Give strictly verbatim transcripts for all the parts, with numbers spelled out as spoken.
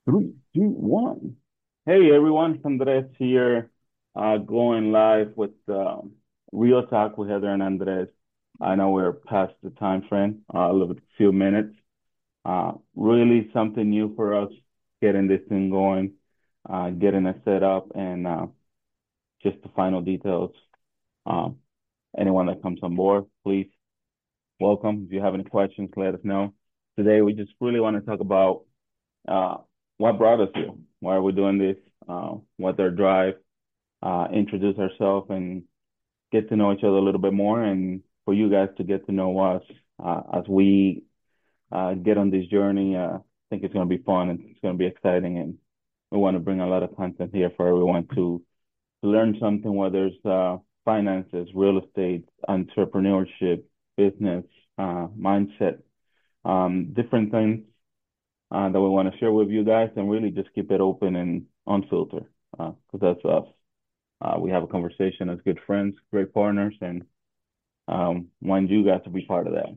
Three, two, one. Hey everyone, Andres here, uh, going live with um, Real Talk with Heather and Andres. I know we're past the time frame, uh, a little bit, few minutes. Uh, really something new for us, getting this thing going, uh, getting it set up, and uh, just the final details. Um, Anyone that comes on board, please welcome. If you have any questions, let us know. Today, we just really want to talk about uh, what brought us here? Why are we doing this? Uh, what's our drive? Uh, introduce ourselves and get to know each other a little bit more, and for you guys to get to know us uh, as we uh, get on this journey. Uh, I think it's going to be fun and it's going to be exciting, and we want to bring a lot of content here for everyone to, to learn something, whether it's uh, finances, real estate, entrepreneurship, business, uh, mindset, um, different things uh, that we want to share with you guys and really just keep it open and unfiltered because uh, that's us. Uh, we have a conversation as good friends, great partners, and um, want you guys to be part of that.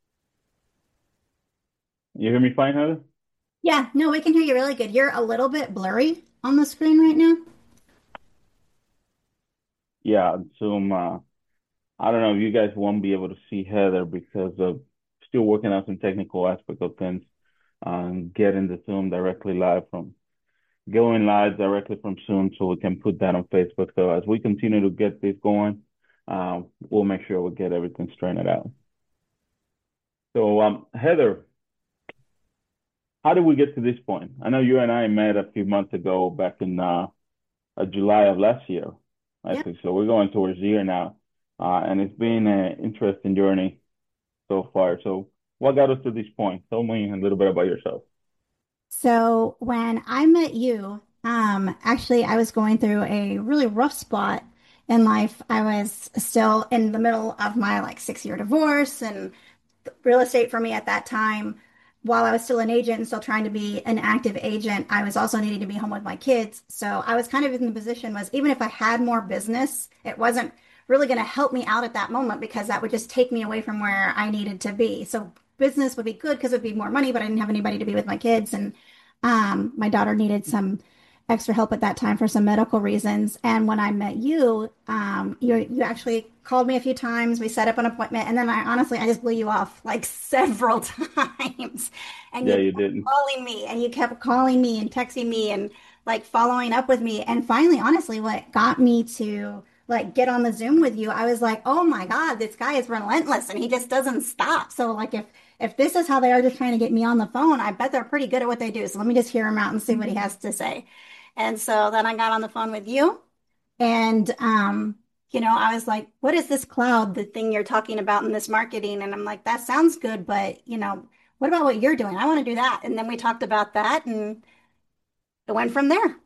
You hear me fine, Heather? Yeah, no, we can hear you really good. You're a little bit blurry on the screen right now. Yeah, Zoom. Uh, I don't know if you guys won't be able to see Heather because of still working out some technical aspect of things. Um, getting the Zoom directly live from going live directly from Zoom so we can put that on Facebook. So as we continue to get this going, um, we'll make sure we get everything straightened out. So, um, Heather, how did we get to this point? I know you and I met a few months ago back in uh, uh, July of last year, I Yeah. think. So we're going towards the year now, uh, and it's been an interesting journey so far. So what got us to this point? Tell me a little bit about yourself. So when I met you, um, actually, I was going through a really rough spot in life. I was still in the middle of my like six year divorce, and real estate for me at that time, while I was still an agent and still trying to be an active agent, I was also needing to be home with my kids. So I was kind of in the position was even if I had more business, it wasn't really going to help me out at that moment because that would just take me away from where I needed to be. So business would be good because it would be more money, but I didn't have anybody to be with my kids. And um, my daughter needed some extra help at that time for some medical reasons. And when I met you, um, you you actually called me a few times. We set up an appointment, and then I honestly I just blew you off like several times. And Yeah, you you kept didn't. calling me, and you kept calling me and texting me, and like following up with me. And finally, honestly, what got me to like get on the Zoom with you, I was like, oh my God, this guy is relentless, and he just doesn't stop. So like if if this is how they are just trying to get me on the phone, I bet they're pretty good at what they do. So let me just hear him out and see what he has to say. And so then I got on the phone with you and um, you know, I was like, what is this cloud, the thing you're talking about in this marketing? And I'm like, that sounds good, but you know, what about what you're doing? I want to do that. And then we talked about that and it went from there.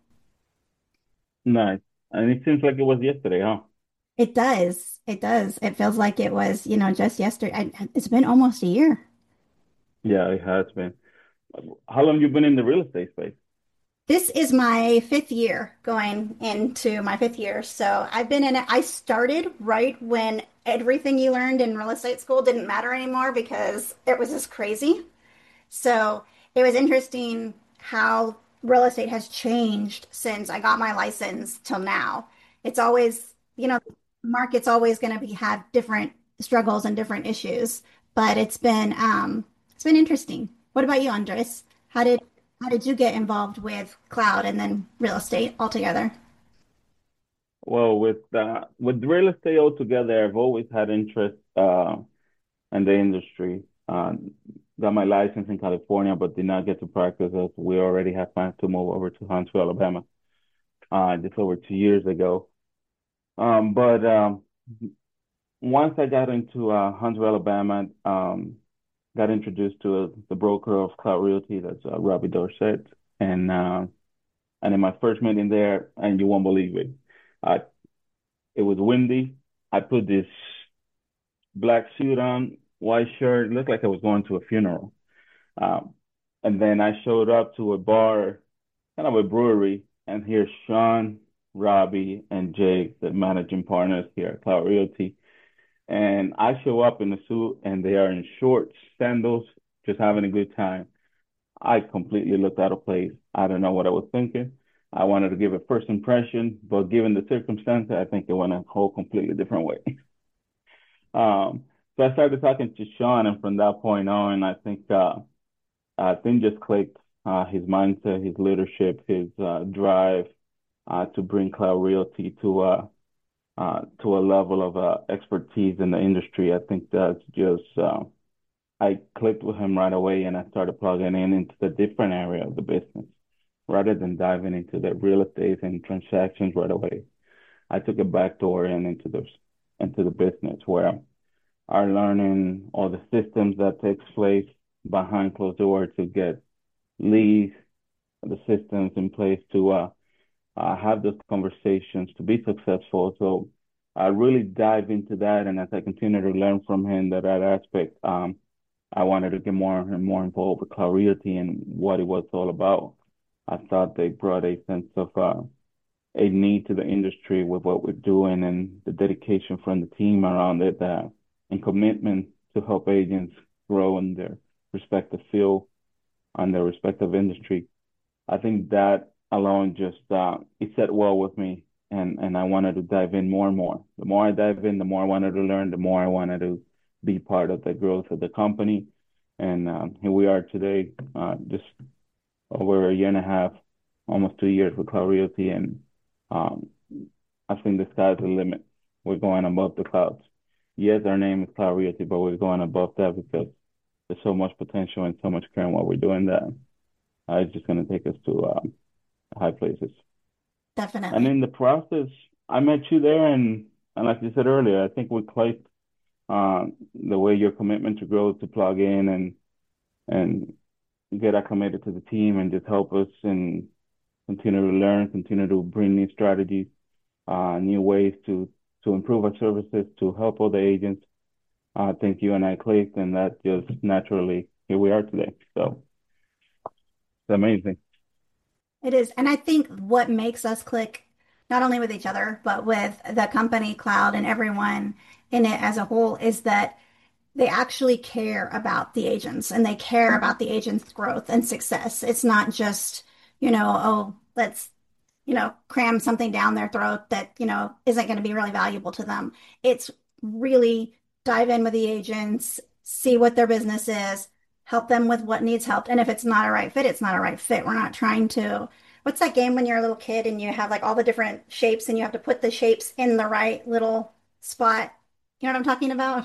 Nice. And it seems like it was yesterday, huh? It does. It does. It feels like it was, you know, just yesterday. I, it's been almost a year. Yeah, it has been. How long you been in the real estate space? This is my fifth year going into my fifth year. So I've been in it. I started right when everything you learned in real estate school didn't matter anymore because it was just crazy. So it was interesting how real estate has changed since I got my license till now. It's always, you know, the market's always going to be have different struggles and different issues, but it's been um it's been interesting. What about you, Andres? How did how did you get involved with cloud and then real estate altogether? Well, with uh, with real estate altogether, I've always had interest uh, in the industry. Uh, got my license in California, but did not get to practice as we already had plans to move over to Huntsville, Alabama, uh, just over two years ago. Um, but um, once I got into uh, Huntsville, Alabama, um, got introduced to uh, the broker of Cloud Realty, that's uh, Robbie Dorset, and uh, and in my first meeting there, and you won't believe it, uh, it was windy. I put this black suit on, white shirt. It looked like I was going to a funeral. Um, and then I showed up to a bar, kind of a brewery, and here's Sean, Robbie, and Jake, the managing partners here at Cloud Realty. And I show up in a suit, and they are in shorts, sandals, just having a good time. I completely looked out of place. I don't know what I was thinking. I wanted to give a first impression, but given the circumstances, I think it went a whole completely different way. Um, so I started talking to Sean, and from that point on, I think uh, uh, things just clicked. Uh, his mindset, his leadership, his uh, drive uh, to bring Cloud Realty to uh, uh, to a level of uh, expertise in the industry. I think that's just uh, I clicked with him right away, and I started plugging in into the different area of the business rather than diving into the real estate and transactions right away. I took a back door in into the into the business where I learning all the systems that takes place behind closed door to get leads, the systems in place to uh, uh, have those conversations to be successful. So I really dive into that, and as I continue to learn from him that that aspect, um, I wanted to get more and more involved with Cloud Realty and what it was all about. I thought they brought a sense of uh, a need to the industry with what we're doing and the dedication from the team around it, uh, and commitment to help agents grow in their respective field and their respective industry. I think that alone just uh, it set well with me, and and I wanted to dive in more and more. The more I dive in, the more I wanted to learn, the more I wanted to be part of the growth of the company. And um, here we are today, uh, just over a year and a half, almost two years with Cloud Realty, and um, I think the sky's the limit. We're going above the clouds. Yes, our name is Cloud Realty, but we're going above that because there's so much potential and so much care in what we're doing that uh, it's just going to take us to um, high places. And Definitely. in the process, I met you there, and and like you said earlier, I think we clicked uh, the way your commitment to grow, to plug in and and get acclimated to the team and just help us and continue to learn, continue to bring new strategies, uh, new ways to to improve our services, to help other agents. I think you and I clicked, and that just naturally here we are today. So it's amazing. It is. And I think what makes us click, not only with each other, but with the company, Cloud, and everyone in it as a whole, is that they actually care about the agents and they care about the agents' growth and success. It's not just, you know, oh, let's, you know, cram something down their throat that, you know, isn't going to be really valuable to them. It's really dive in with the agents, see what their business is, help them with what needs help. And if it's not a right fit, it's not a right fit. We're not trying to, what's that game when you're a little kid and you have like all the different shapes and you have to put the shapes in the right little spot? You know what I'm talking about?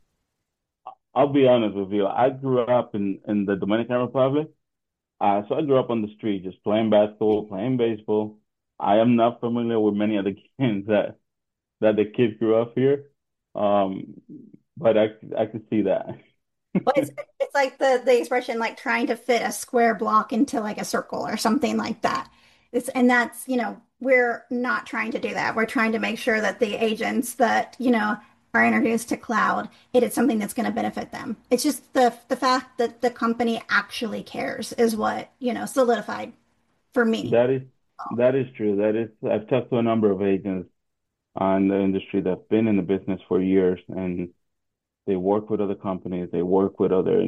I'll be honest with you. I grew up in in the Dominican Republic. Uh, so I grew up on the street, just playing basketball, playing baseball. I am not familiar with many of the games that that the kids grew up here. Um, but I I could see that. Well, it's it's like the the expression like trying to fit a square block into like a circle or something like that. It's and that's, you know, we're not trying to do that. We're trying to make sure that the agents that, you know, are introduced to cloud, it is something that's going to benefit them. It's just the the fact that the company actually cares is what, you know, solidified for me. That is that is true. That is, I've talked to a number of agents on the industry that've been in the business for years, and they work with other companies, they work with other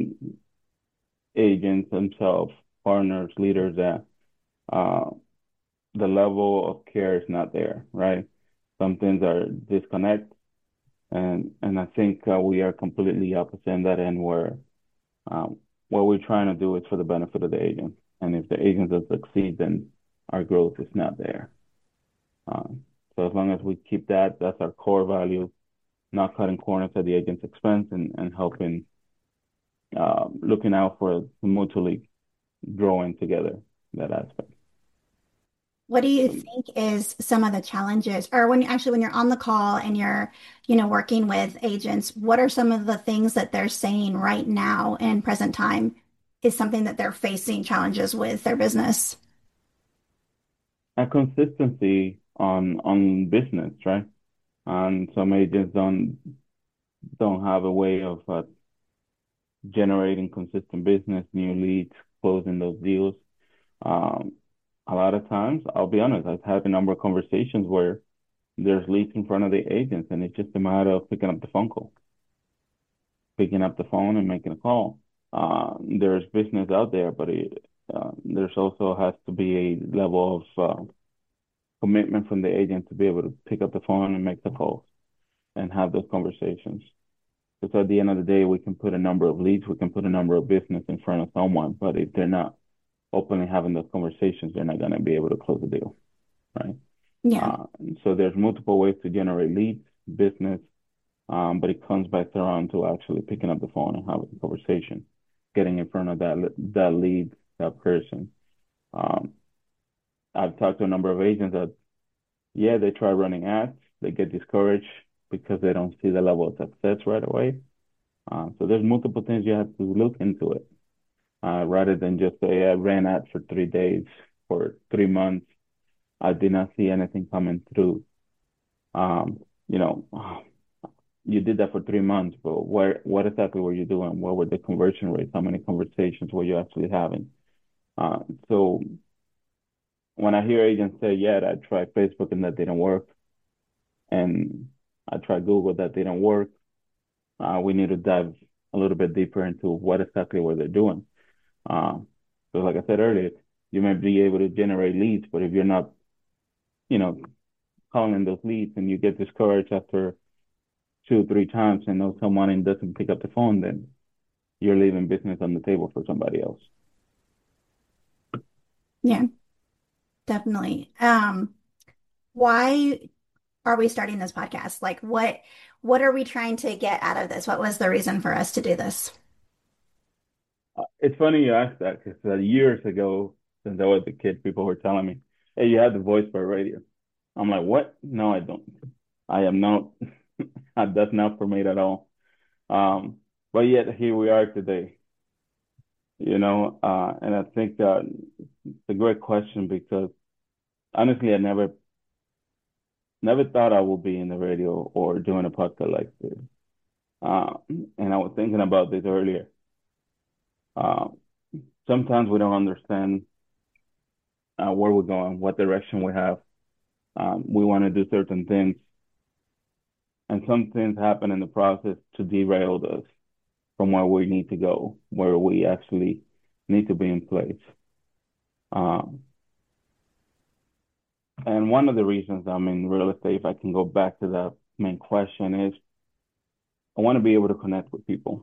agents themselves, partners, leaders that uh, the level of care is not there, right? Some things are disconnect, and and I think uh, we are completely opposite in that end where um, what we're trying to do is for the benefit of the agent, and if the agent does succeed, then our growth is not there. Um, so as long as we keep that, that's our core value, not cutting corners at the agent's expense and, and helping, uh, looking out for mutually growing together that aspect. What do you So think is some of the challenges, or when you actually when you're on the call and you're, you know, working with agents, what are some of the things that they're saying right now in present time is something that they're facing challenges with their business? a consistency on on business, right? And some agents don't don't have a way of uh, generating consistent business, new leads, closing those deals. Um, a lot of times, I'll be honest, I've had a number of conversations where there's leads in front of the agents, and it's just a matter of picking up the phone call, picking up the phone and making a call. Uh, there's business out there, but it, Uh, there's also has to be a level of uh, commitment from the agent to be able to pick up the phone and make the calls and have those conversations. Because at the end of the day, we can put a number of leads, we can put a number of business in front of someone, but if they're not openly having those conversations, they're not going to be able to close the deal, right? Yeah. Uh, so there's multiple ways to generate leads, business, um, but it comes back around to actually picking up the phone and having a conversation, getting in front of that that lead, that person. Um, I've talked to a number of agents that, yeah, they try running ads, they get discouraged because they don't see the level of success right away. Uh, so there's multiple things you have to look into it, uh, rather than just say I ran ads for three days, for three months. I did not see anything coming through. Um, you know, you did that for three months, but where, what exactly were you doing? What were the conversion rates? How many conversations were you actually having? Uh, so when I hear agents say, yeah, I tried Facebook and that didn't work, and I tried Google, that didn't work, uh, we need to dive a little bit deeper into what exactly were they doing. Uh, so like I said earlier, you may be able to generate leads, but if you're not, you know, calling those leads and you get discouraged after two, three times and know someone and doesn't pick up the phone, then you're leaving business on the table for somebody else. Yeah, definitely. Um, why are we starting this podcast? Like what what are we trying to get out of this? What was the reason for us to do this? Uh, it's funny you asked that because uh, years ago, since I was a kid, people were telling me, "Hey, you have the voice for radio." I'm like, "What? No, I don't. I am not. That's not for me at all." Um, but yet here we are today, you know. Uh, and I think that it's a great question because honestly, I never never thought I would be in the radio or doing a podcast like this. Uh, and I was thinking about this earlier. Uh, Sometimes we don't understand uh, where we're going, what direction we have. Um, we want to do certain things, and some things happen in the process to derail us from where we need to go, where we actually need to be in place. Um, and one of the reasons I'm in real estate, if I can go back to that main question, is I want to be able to connect with people.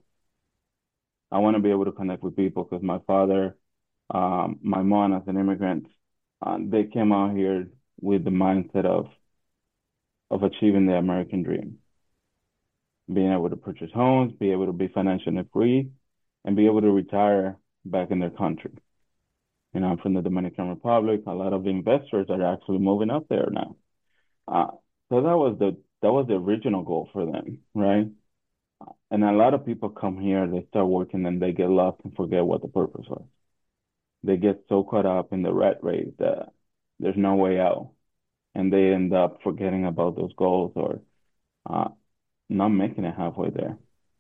I want to be able to connect with people because my father, um, my mom as an immigrant, uh, they came out here with the mindset of of achieving the American dream, being able to purchase homes, be able to be financially free, and be able to retire back in their country. You know, I'm from the Dominican Republic. A lot of investors are actually moving up there now. Uh, so that was the that was the original goal for them, right? And a lot of people come here, they start working, and they get lost and forget what the purpose was. They get so caught up in the rat race that there's no way out, and they end up forgetting about those goals or uh, not making it halfway there.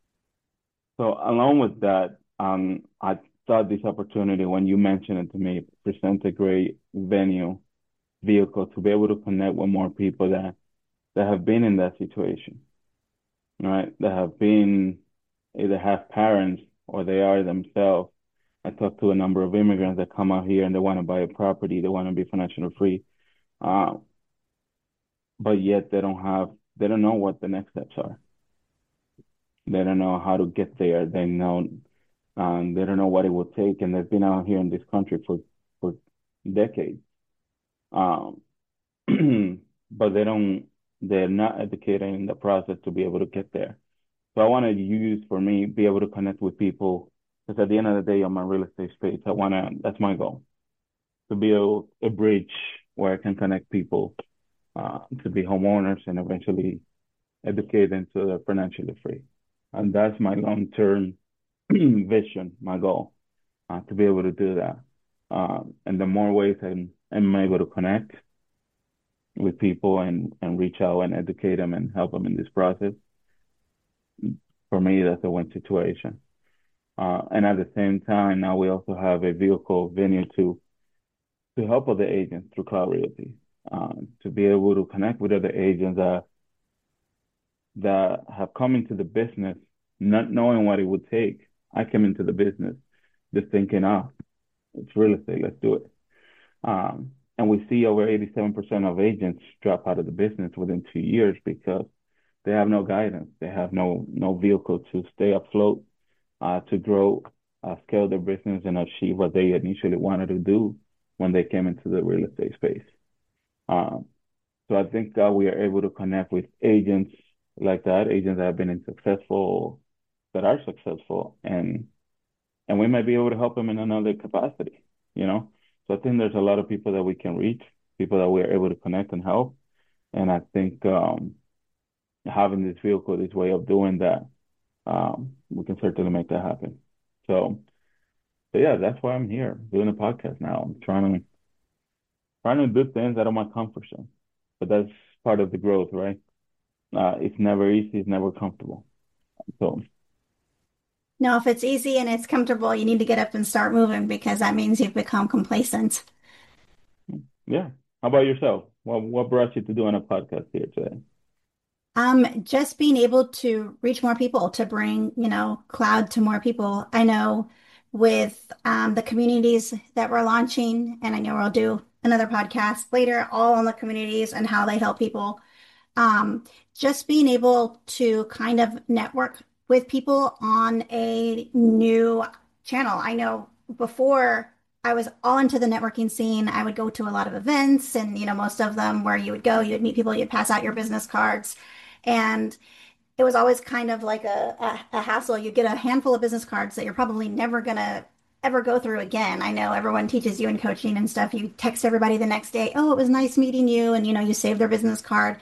So along with that, um, I thought this opportunity when you mentioned it to me presents a great venue vehicle to be able to connect with more people that that have been in that situation, right? That have been either have parents or they are themselves. I talked to a number of immigrants that come out here and they want to buy a property, they want to be financially free, uh, but yet they don't have, they don't know what the next steps are. They don't know how to get there. They know, um, they don't know what it will take, and they've been out here in this country for for decades. Um, but they don't, they're not educated in the process to be able to get there. So I want to use for me, be able to connect with people because at the end of the day, on my real estate space, I want to, that's my goal, to build a bridge where I can connect people uh, to be homeowners and eventually educate them so they're financially free. And that's my long-term vision, my goal, uh, to be able to do that. Uh, and the more ways I'm, I'm able to connect with people and, and reach out and educate them and help them in this process, for me, that's a win situation. Uh, and at the same time, now we also have a vehicle venue to to help other agents through Cloud Realty, uh, to be able to connect with other agents that that have come into the business not knowing what it would take. I came into the business just thinking, ah, It's real estate. Let's do it. Um, and we see over eighty-seven percent of agents drop out of the business within two years because they have no guidance. They have no no vehicle to stay afloat, uh, to grow, uh, scale their business, and achieve what they initially wanted to do when they came into the real estate space. Um, so I think uh, we are able to connect with agents like that, agents that have been successful, that are successful, and and we might be able to help them in another capacity, you know. So I think there's a lot of people that we can reach, people that we are able to connect and help, and I think um, having this vehicle, this way of doing that, um, we can certainly make that happen. So, so yeah, that's why I'm here doing a podcast now. I'm trying to trying to do things out of my comfort zone, but that's part of the growth, right? Uh, it's never easy, it's never comfortable. So No, if it's easy and it's comfortable, you need to get up and start moving because that means you've become complacent. yeah. How about yourself? What what brought you to doing a podcast here today? Um, just being able to reach more people, to bring, you know, cloud to more people. I know with um, the communities that we're launching, and I know we'll do another podcast later, all on the communities and how they help people. Um, just being able to kind of network with people on a new channel. I know before I was all into the networking scene, I would go to a lot of events, and, you know, most of them where you would go, you would meet people, you'd pass out your business cards. And it was always kind of like a, a, a hassle. You get a handful of business cards that you're probably never going to ever go through again. I know everyone teaches you in coaching and stuff. You text everybody the next day, oh, it was nice meeting you. And, you know, you save their business card.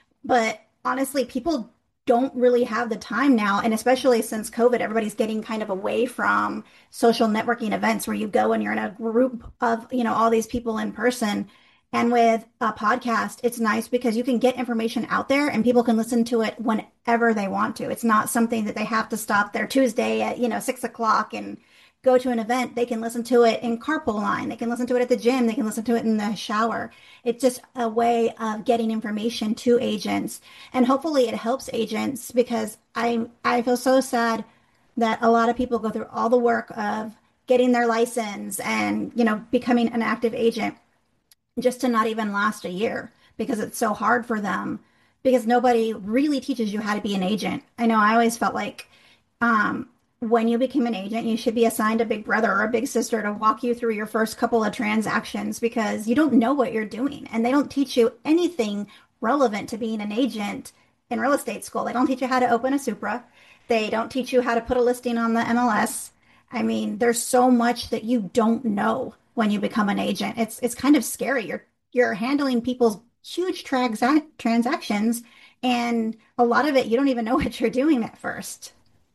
But honestly, people don't really have the time now. And especially since COVID, everybody's getting kind of away from social networking events where you go and you're in a group of, you know, all these people in person. And with a podcast, it's nice because you can get information out there and people can listen to it whenever they want to. It's not something that they have to stop their Tuesday at, you know, six o'clock and go to an event. They can listen to it in carpool line. They can listen to it at the gym. They can listen to it in the shower. It's just a way of getting information to agents. And hopefully it helps agents because I I feel so sad that a lot of people go through all the work of getting their license and, you know, becoming an active agent just to not even last a year because it's so hard for them because nobody really teaches you how to be an agent. I know I always felt like um, when you become an agent, you should be assigned a big brother or a big sister to walk you through your first couple of transactions because you don't know what you're doing and they don't teach you anything relevant to being an agent in real estate school. They don't teach you how to open a Supra. They don't teach you how to put a listing on the M L S. I mean, there's so much that you don't know when you become an agent. It's it's kind of scary. You're you're handling people's huge transa- transactions, and a lot of it you don't even know what you're doing at first.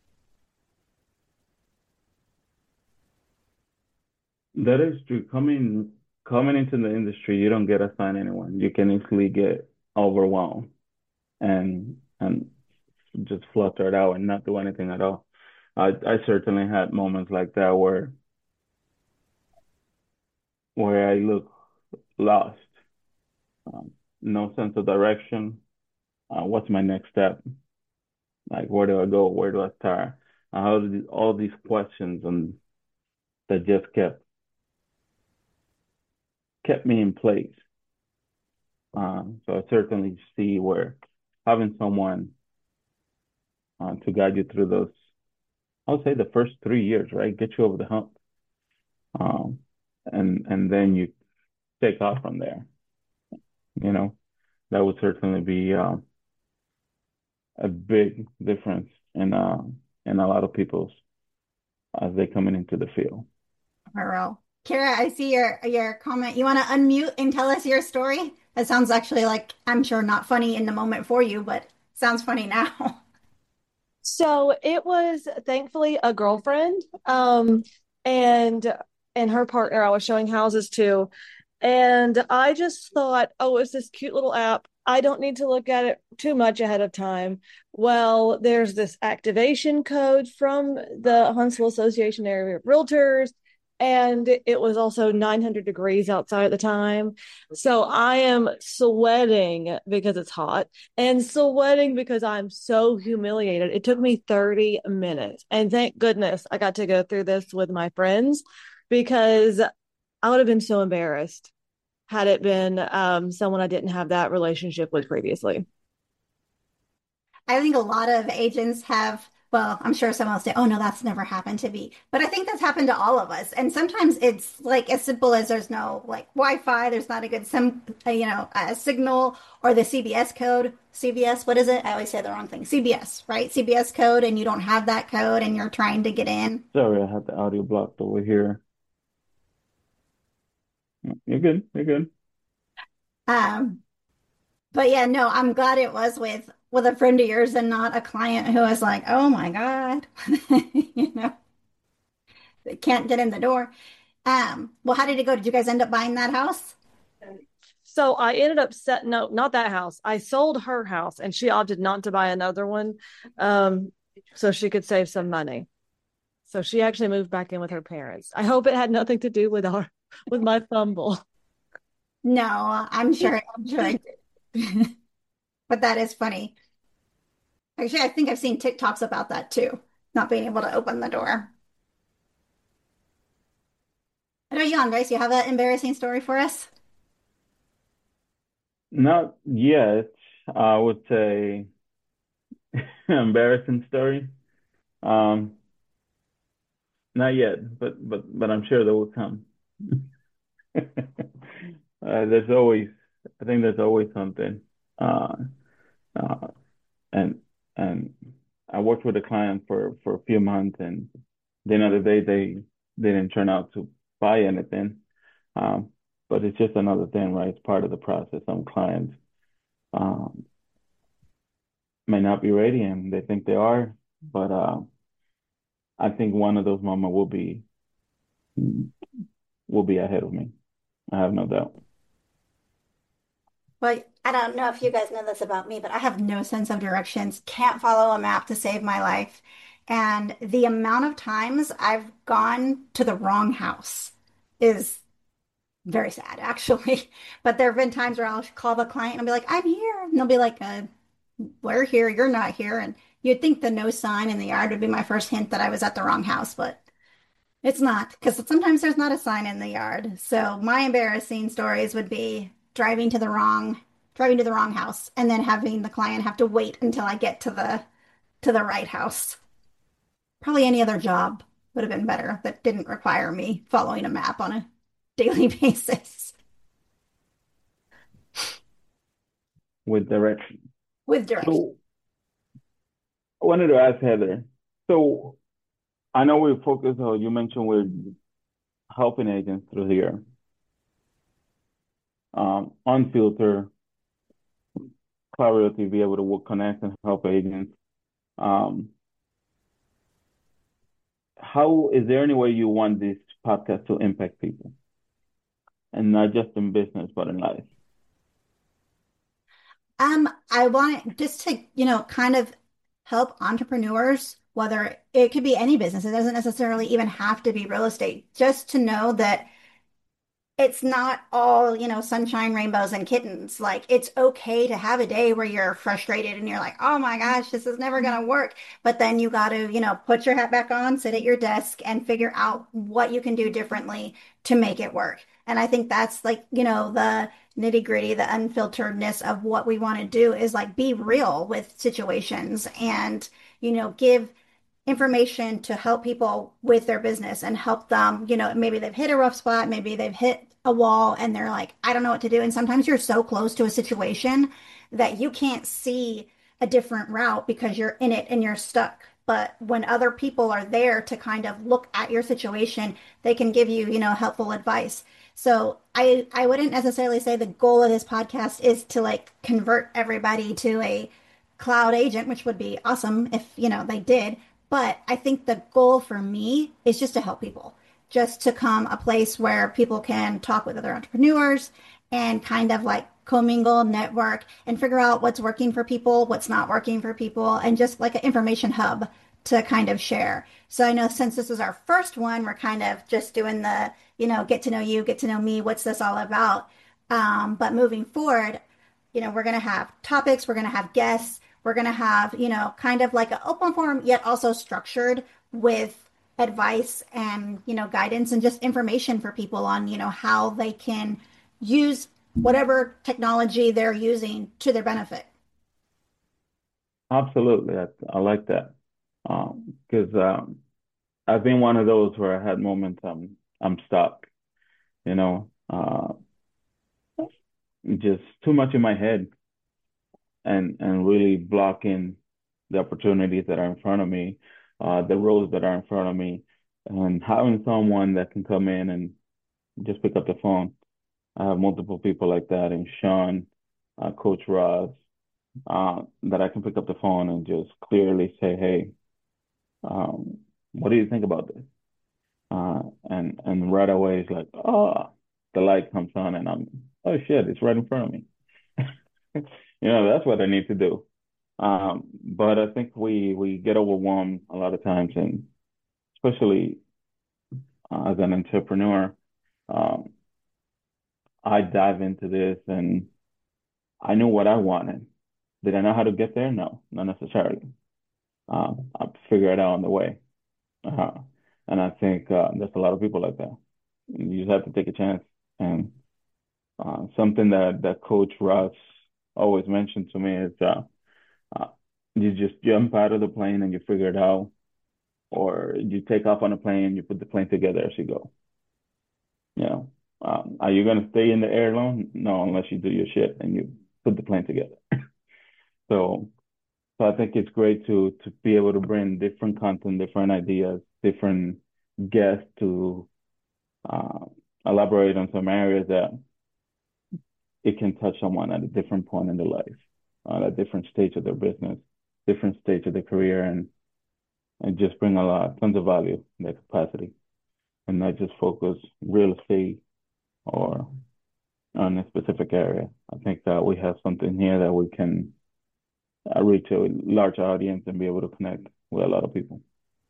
That is true. Coming coming into the industry, you don't get assigned anyone. You can easily get overwhelmed and and just flutter out and not do anything at all. I I certainly had moments like that where where I look lost, um, no sense of direction. Uh, what's my next step? Like where do I go? Where do I start? Uh, how do these, all these questions and that just kept kept me in place. Um, so I certainly see where having someone uh, to guide you through those, I would say the first three years, right? Get you over the hump. Um, and and then you take off from there. You know, that would certainly be uh, a big difference in uh in a lot of people's as they coming into the field. Earl. Kara, I see your your comment. You want to unmute and tell us your story? That sounds actually like I'm sure not funny in the moment for you, but sounds funny now. So it was thankfully a girlfriend, um, and and her partner I was showing houses to. And I just thought, oh, it's this cute little app. I don't need to look at it too much ahead of time. Well, there's this activation code from the Huntsville Association Area of Realtors, and it was also nine hundred degrees outside at the time. So I am sweating because it's hot and sweating because I'm so humiliated. It took me thirty minutes. And thank goodness I got to go through this with my friends because I would have been so embarrassed had it been um, someone I didn't have that relationship with previously. I think a lot of agents have, well, I'm sure someone will say, oh no, that's never happened to me. But I think that's happened to all of us. And sometimes it's like as simple as there's no like Wi-Fi, there's not a good some uh, you know, a signal or the C B S code. C B S, what is it? I always say the wrong thing. C B S, right? C B S code, and you don't have that code and you're trying to get in. Sorry, I had the audio blocked over here. You're good. You're good. Um, but yeah, no, I'm glad it was with with a friend of yours and not a client who was like, oh my God, you know, they can't get in the door. Um, well, how did it go? Did you guys end up buying that house? So I ended up set no, not that house. I sold her house and she opted not to buy another one, um, so she could save some money. So she actually moved back in with her parents. I hope it had nothing to do with our with my fumble. No, I'm sure, I'm sure I did. But that is funny. Actually, I think I've seen TikToks about that too, not being able to open the door. I know you, Andres, you have an embarrassing story for us? Not yet. I would say embarrassing story. Um, Not yet, but but but I'm sure they will come. Uh, there's always, I think there's always something. Uh, uh, and and I worked with a client for for a few months, and the end of the day, they they didn't turn out to buy anything. Um, but it's just another thing, right? It's part of the process. Some clients um, may not be ready, and they think they are, but uh, I think one of those moments will be will be ahead of me. I have no doubt. Well, I don't know if you guys know this about me, but I have no sense of directions, can't follow a map to save my life. And the amount of times I've gone to the wrong house is very sad, actually. But there have been times where I'll call the client and I'll be like, I'm here. And they'll be like, uh, we're here, you're not here. And you'd think the no sign in the yard would be my first hint that I was at the wrong house, but it's not, because sometimes there's not a sign in the yard. So my embarrassing stories would be driving to the wrong driving to the wrong house and then having the client have to wait until I get to the to the right house. Probably any other job would have been better that didn't require me following a map on a daily basis With direction. with direction. So I wanted to ask Heather. So I know we focus on, you mentioned we're helping agents through here, um, unfiltered, clarity, be able to work, connect and help agents. Um, how is there any way you want this podcast to impact people, and not just in business but in life? Um, I want just to, you know, kind of help entrepreneurs, whether it could be any business. It doesn't necessarily even have to be real estate, just to know that it's not all, you know, sunshine, rainbows, and kittens. Like, it's okay to have a day where you're frustrated and you're like, oh my gosh, this is never going to work. But then you got to, you know, put your hat back on, sit at your desk, and figure out what you can do differently to make it work. And I think that's like, you know, the nitty gritty, the unfilteredness of what we want to do is like be real with situations and, you know, give information to help people with their business and help them, you know, maybe they've hit a rough spot, maybe they've hit a wall and they're like, I don't know what to do. And sometimes you're so close to a situation that you can't see a different route because you're in it and you're stuck. But when other people are there to kind of look at your situation, they can give you, you know, helpful advice. So I I wouldn't necessarily say the goal of this podcast is to like convert everybody to a cloud agent, which would be awesome if, you know, they did. But I think the goal for me is just to help people, just to come a place where people can talk with other entrepreneurs and kind of like commingle, network, and figure out what's working for people, what's not working for people, and just like an information hub to kind of share. So I know since this is our first one, we're kind of just doing the, you know, get to know you, get to know me, what's this all about? Um, but moving forward, you know, we're going to have topics, we're going to have guests, we're going to have, you know, kind of like an open forum, yet also structured with advice and, you know, guidance and just information for people on, you know, how they can use whatever technology they're using to their benefit. Absolutely. I, I like that. Um, because um, I've been one of those where I had moments I'm I'm stuck, you know, uh, just too much in my head and and really blocking the opportunities that are in front of me, uh, the roles that are in front of me, and having someone that can come in and just pick up the phone. I have multiple people like that, and Sean, uh, Coach Ross, uh, that I can pick up the phone and just clearly say, "Hey, um, what do you think about this?" Uh, and and right away it's like, oh, the light comes on, and I'm, oh shit, it's right in front of me. You know, that's what I need to do. Um, but I think we we get overwhelmed a lot of times, and especially uh, as an entrepreneur, um, I dive into this and I knew what I wanted. Did I know how to get there? No, not necessarily. Um, I figured it out on the way. Uh, and I think uh, there's a lot of people like that. You just have to take a chance. And uh, something that that Coach Russ always mentioned to me is uh, uh, you just jump out of the plane and you figure it out, or you take off on a plane, you put the plane together as you go. You know, um, are you gonna stay in the air alone? No, unless you do your shit and you put the plane together. So, so I think it's great to to be able to bring different content, different ideas, different guests to uh, elaborate on some areas that it can touch someone at a different point in their life, at a different stage of their business, different stage of their career, and and just bring a lot, tons of value in that capacity, and not just focus real estate or on a specific area. I think that we have something here that we can uh, reach a large audience and be able to connect with a lot of people.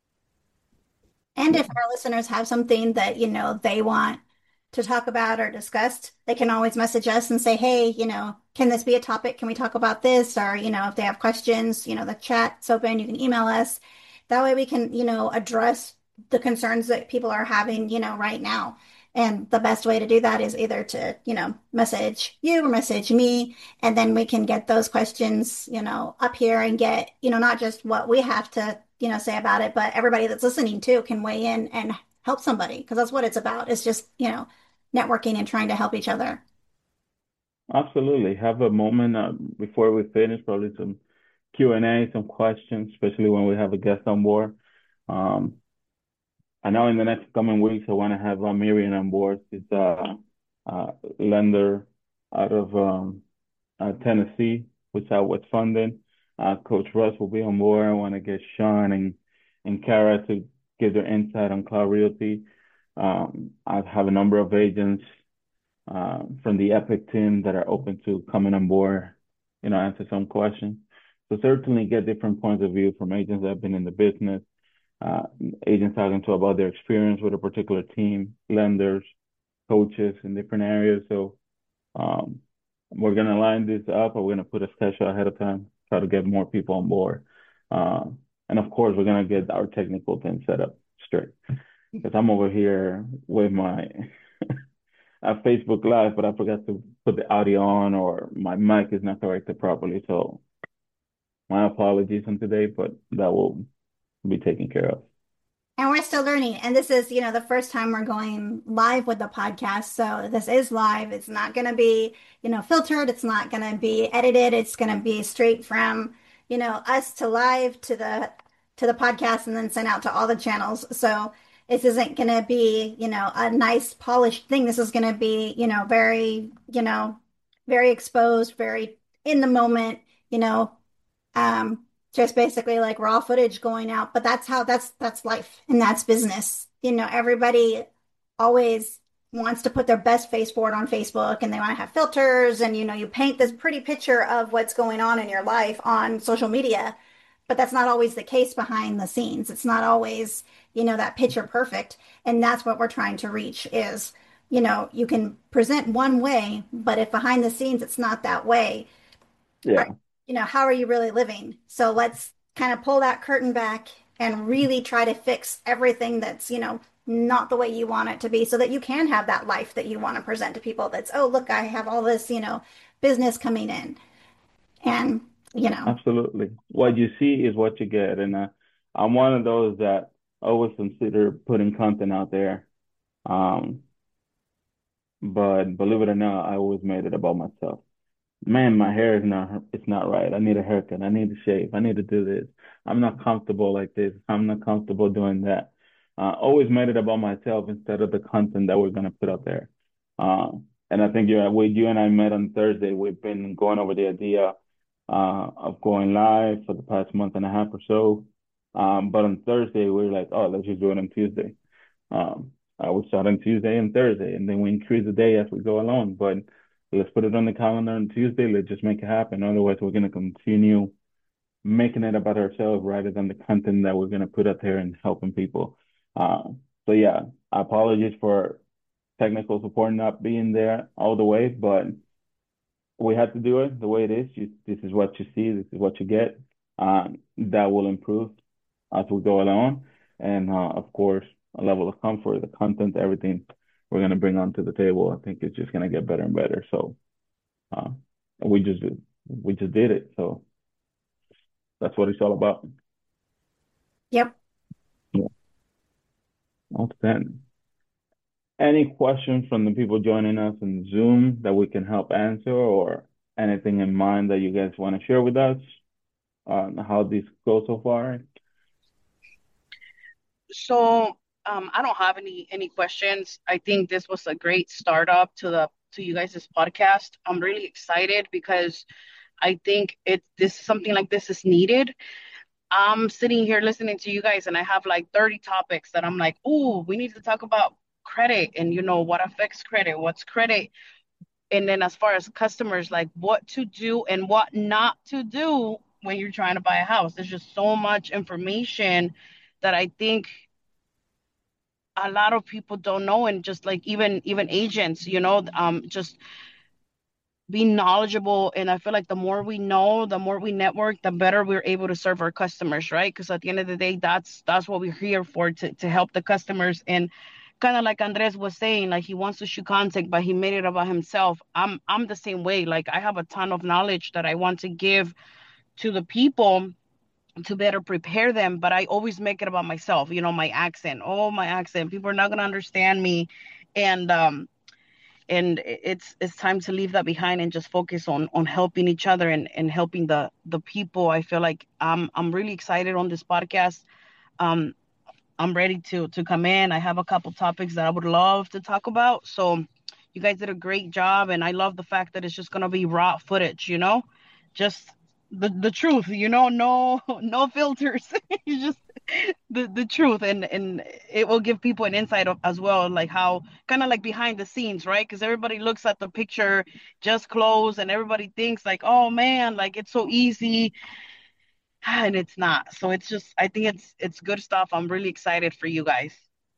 And Yeah, if our listeners have something that, you know, they want to talk about or discuss, they can always message us and say, hey, you know, can this be a topic? Can we talk about this? Or, you know, if they have questions, you know, the chat's open, you can email us. That way we can, you know, address the concerns that people are having, you know, right now. And the best way to do that is either to, you know, message you or message me, and then we can get those questions, you know, up here and get, you know, not just what we have to, you know, say about it, but everybody that's listening too can weigh in and help somebody because that's what it's about. It's just, you know, networking and trying to help each other. absolutely. Have a moment uh, before we finish, probably some Q and A, some questions, especially when we have a guest on board. Um, I know in the next coming weeks, I want to have uh, Miriam on board. She's a, a lender out of um, uh, Tennessee, which I was funding. Uh, Coach Russ will be on board. I want to get Sean and and Kara to give their insight on Cloud Realty. Um, I have a number of agents uh, from the Epic team that are open to coming on board, you know, answer some questions. So certainly get different points of view from agents that have been in the business, uh, agents talking to about their experience with a particular team, lenders, coaches in different areas. So um, we're gonna line this up, or we're gonna put a schedule ahead of time, try to get more people on board. Uh, and of course, we're gonna get our technical thing set up straight. Because I'm over here with my uh, Facebook Live, but I forgot to put the audio on, or my mic is not connected properly. So my apologies on today, but that will be taken care of. And we're still learning. And this is, you know, the first time we're going live with the podcast. So this is live. It's not going to be, you know, filtered. It's not going to be edited. It's going to be straight from, you know, us to live to the to the podcast and then sent out to all the channels. So this isn't going to be, you know, a nice polished thing. This is going to be, you know, very, you know, very exposed, very in the moment, you know, um, just basically like raw footage going out. But that's how that's that's life and that's business. You know, everybody always wants to put their best face forward on Facebook and they want to have filters and you know, you paint this pretty picture of what's going on in your life on social media, but that's not always the case behind the scenes. It's not always, you know, that picture perfect. And that's what we're trying to reach is, you know, you can present one way, but if behind the scenes it's not that way, are, Yeah, you know, how are you really living? So let's kind of pull that curtain back and really try to fix everything that's, you know, not the way you want it to be so that you can have that life that you want to present to people that's, oh, look, I have all this, you know, business coming in. And, you know, Absolutely. What you see is what you get. And uh, I'm one of those that always consider putting content out there. Um, but believe it or not, I always made it about myself. Man, my hair is not it's not right. I need a haircut. I need to shave. I need to do this. I'm not comfortable like this. I'm not comfortable doing that. Uh, always made it about myself instead of the content that we're gonna put out there. Uh, and I think you we you and I met on Thursday. We've been going over the idea uh, of going live for the past month and a half or so. Um, but on Thursday we were like, oh, let's just do it on Tuesday. Um, I would start on Tuesday and Thursday, and then we increase the day as we go along. But let's put it on the calendar on Tuesday. Let's just make it happen. Otherwise, we're going to continue making it about ourselves rather than the content that we're going to put out there and helping people. Uh, so yeah, apologies for technical support not being there all the way, but we had to do it the way it is. You, this is what you see. This is what you get. Um, that will improve as we go along. And uh, of course, a level of comfort, the content, everything we're going to bring onto the table. I think it's just going to get better and better. So uh, we just we just did it. So that's what it's all about. yep. Yeah, outstanding. Any questions from the people joining us in Zoom that we can help answer, or anything in mind that you guys want to share with us on how this goes so far? So um, I don't have any any questions. I think this was a great startup to the to you guys' podcast. I'm really excited because I think it this something like this is needed. I'm sitting here listening to you guys, and I have like thirty topics that I'm like, oh, we need to talk about credit and you know what affects credit, what's credit, and then as far as customers, like what to do and what not to do when you're trying to buy a house. There's just so much information that I think a lot of people don't know, and just like even even agents, you know, um just be knowledgeable. And I feel like the more we know, the more we network, the better we're able to serve our customers, right? Because at the end of the day, that's that's what we're here for, to to help the customers. And kind of like Andres was saying, like he wants to shoot content but he made it about himself. I'm i'm the same way. Like I have a ton of knowledge that I want to give to the people to better prepare them, but I always make it about myself. You know, my accent. Oh, my accent. People are not gonna understand me, and um, and it's it's time to leave that behind and just focus on on helping each other, and and helping the the people. I feel like I'm I'm really excited on this podcast. Um, I'm ready to to come in. I have a couple topics that I would love to talk about. So you guys did a great job, and I love the fact that it's just gonna be raw footage, you know, just the the truth, you know, no no filters. You just the the truth, and and it will give people an insight of as well, like how kind of like behind the scenes, right? Because everybody looks at the picture just close, and everybody thinks like, oh man, like it's so easy, and it's not. So it's just, I think it's it's good stuff. I'm really excited for you guys.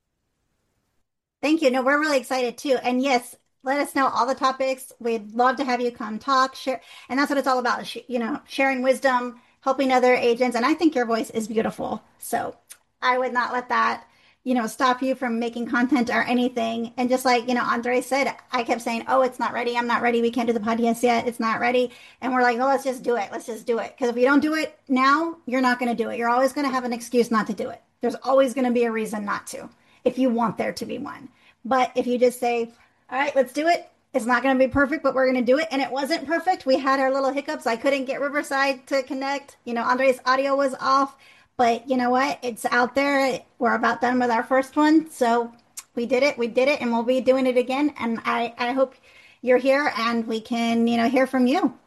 Thank you. No, we're really excited too. And yes, let us know all the topics. We'd love to have you come talk, share. And that's what it's all about, sh- you know, sharing wisdom, helping other agents. And I think your voice is beautiful. So I would not let that, you know, stop you from making content or anything. And just like, you know, Andre said, I kept saying, oh, it's not ready. I'm not ready. We can't do the podcast yet. It's not ready. And we're like, no, let's just do it. Let's just do it. Because if you don't do it now, you're not going to do it. You're always going to have an excuse not to do it. There's always going to be a reason not to, if you want there to be one. But if you just say, all right, let's do it. It's not going to be perfect, but we're going to do it. And it wasn't perfect. We had our little hiccups. I couldn't get Riverside to connect. You know, Andre's audio was off. But you know what? It's out there. We're about done with our first one. So we did it. We did it. And we'll be doing it again. And I, I hope you're here and we can, you know, hear from you.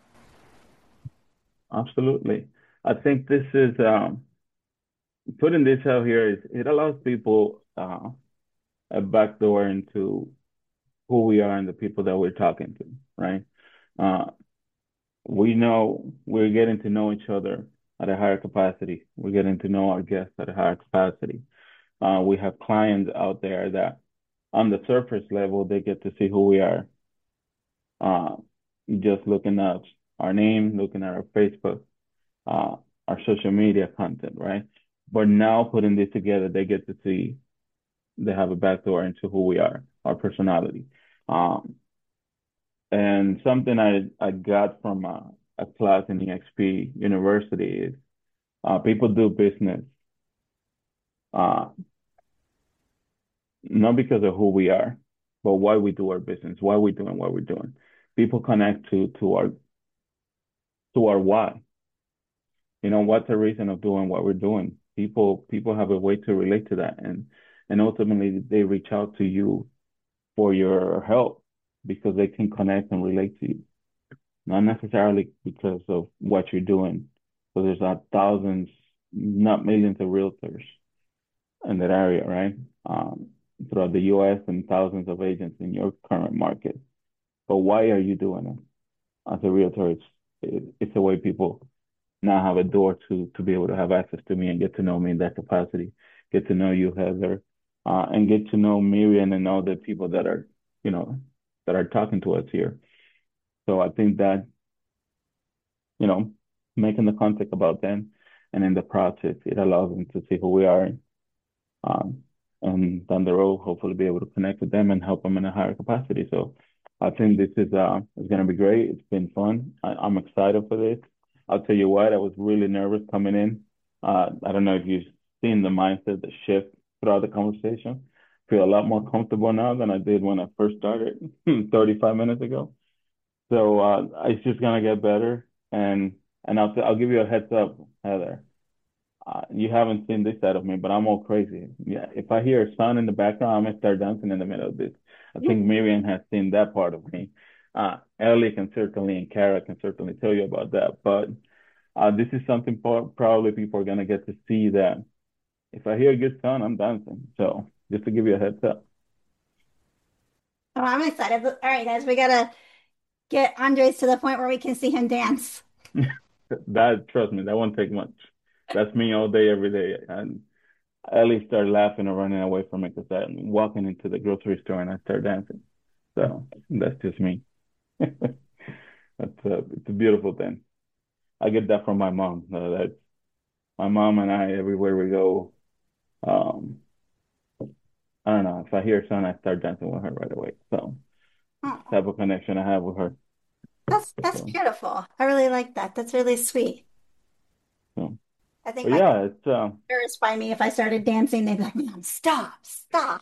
Absolutely. I think this is um, putting this out here is it allows people uh, a backdoor into who we are and the people that we're talking to, right? Uh, we know we're getting to know each other at a higher capacity. We're getting to know our guests at a higher capacity. Uh, we have clients out there that on the surface level, they get to see who we are. Uh, just looking at our name, looking at our Facebook, uh, our social media content, right? But now putting this together, they get to see they have a backdoor into who we are, our personality. Um, and something I I got from a, a class in E X P University is uh, people do business uh, not because of who we are, but why we do our business, why we're doing what we're doing. People connect to to our to our why. You know, what's the reason of doing what we're doing? People people have a way to relate to that, and and ultimately they reach out to you for your help because they can connect and relate to you, not necessarily because of what you're doing. So there's not thousands, not millions of realtors in that area, right? Um, throughout the U S and thousands of agents in your current market. But why are you doing it? As a realtor, it's it, it's a way people now have a door to to be able to have access to me and get to know me in that capacity, get to know you, Heather, uh, and get to know Miriam and all the people that are, you know, that are talking to us here. So I think that, you know, making the contact about them and in the process, it allows them to see who we are, um, and down the road, hopefully be able to connect with them and help them in a higher capacity. So I think this is uh is going to be great. It's been fun. I, I'm excited for this. I'll tell you what, I was really nervous coming in. Uh, I don't know if you've seen the mindset, the shift throughout the conversation. Feel a lot more comfortable now than I did when I first started thirty-five minutes ago. So uh, it's just gonna get better, and and I'll I'll give you a heads up, Heather. Uh, you haven't seen this side of me, but I'm all crazy. Yeah, if I hear a sound in the background, I'm gonna start dancing in the middle of this. I think Miriam has seen that part of me. Uh, Ellie can certainly, and Kara can certainly tell you about that. But uh, this is something po- probably people are gonna get to see that if I hear a good sound, I'm dancing. So just to give you a heads up. Oh, I'm excited. All right, guys, we gotta get Andres to the point where we can see him dance. That, trust me, that won't take much. That's me all day, every day. And Ellie started laughing or running away from it because I'm walking into the grocery store and I start dancing. So that's just me. That's a, it's a beautiful thing. I get that from my mom. Uh, that's my mom and I, everywhere we go. Um, I don't know. If I hear a song, I start dancing with her right away. So Oh, type of connection I have with her. that's that's So, beautiful. I really like that. That's really sweet. so, I think but my kids yeah, it's uh, would be embarrassed by me if I started dancing. They'd be like, "Mom, stop, stop."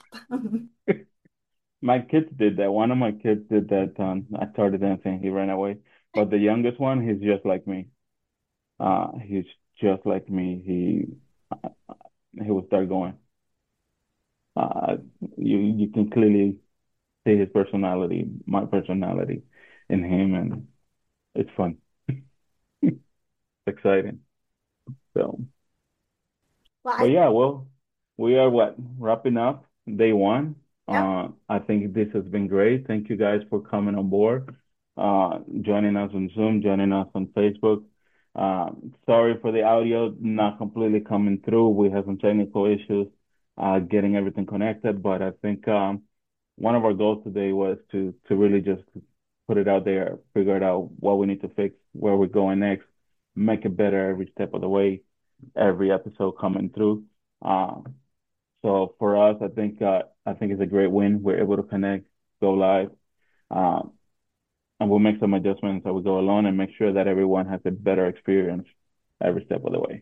my kids did that. One of my kids did that. Um, I started dancing. He ran away. But the youngest one, he's just like me. Uh, he's just like me. He he will start going. Uh, you you can clearly see his personality, my personality in him, and it's fun. It's exciting. So, Well, but I, yeah, well, we are what wrapping up day one. yep. Uh, I think this has been great. Thank you guys for coming on board, uh, joining us on Zoom, joining us on Facebook. Uh, sorry for the audio not completely coming through. We had some technical issues, uh, getting everything connected, but I think um, one of our goals today was to to really just put it out there, figure it out what we need to fix, where we're going next, make it better every step of the way, every episode coming through. Uh, so for us, I think uh, I think it's a great win. We're able to connect, go live, um, and we'll make some adjustments as we go along and make sure that everyone has a better experience every step of the way.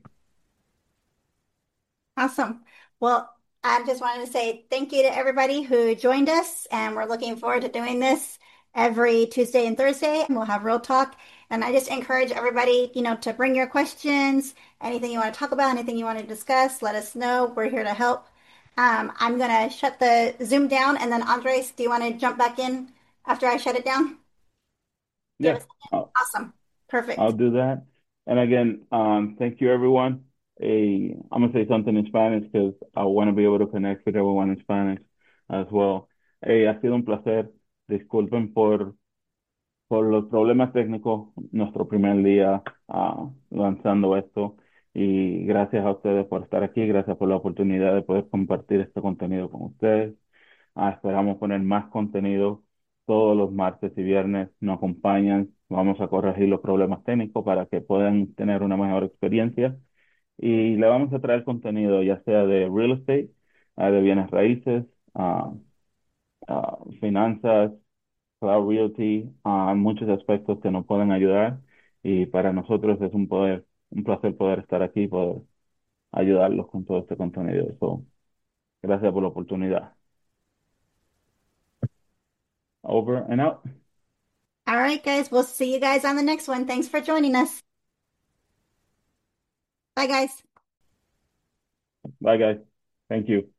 Awesome. Well, I just wanted to say thank you to everybody who joined us, and we're looking forward to doing this every Tuesday and Thursday, and we'll have real talk. And I just encourage everybody, you know, to bring your questions, anything you want to talk about, anything you want to discuss, let us know. We're here to help. Um, I'm gonna shut the Zoom down, and then Andres, do you want to jump back in after I shut it down? Give Yeah, us I'll, awesome. I'll Perfect. do that. And again, um, thank you, everyone. Eh, I'm gonna say something in Spanish because I want to be able to connect with everyone in Spanish as well. Eh, ha sido un placer. Disculpen por por los problemas técnicos, nuestro primer día ah, lanzando esto. Y gracias a ustedes por estar aquí, gracias por la oportunidad de poder compartir este contenido con ustedes. Ah, esperamos poner más contenido todos los martes y viernes. Nos acompañan, vamos a corregir los problemas técnicos para que puedan tener una mejor experiencia. y le vamos a traer contenido, ya sea de real estate, ah, de bienes raíces, ah, ah, finanzas, cloud realty, ah, muchos aspectos que nos pueden ayudar y para nosotros es un poder, un placer poder estar aquí y poder ayudarlos con todo este contenido. So, gracias por la oportunidad. Over and out. All right, guys. We'll see you guys on the next one. Thanks for joining us. Bye, guys. Bye, guys. Thank you.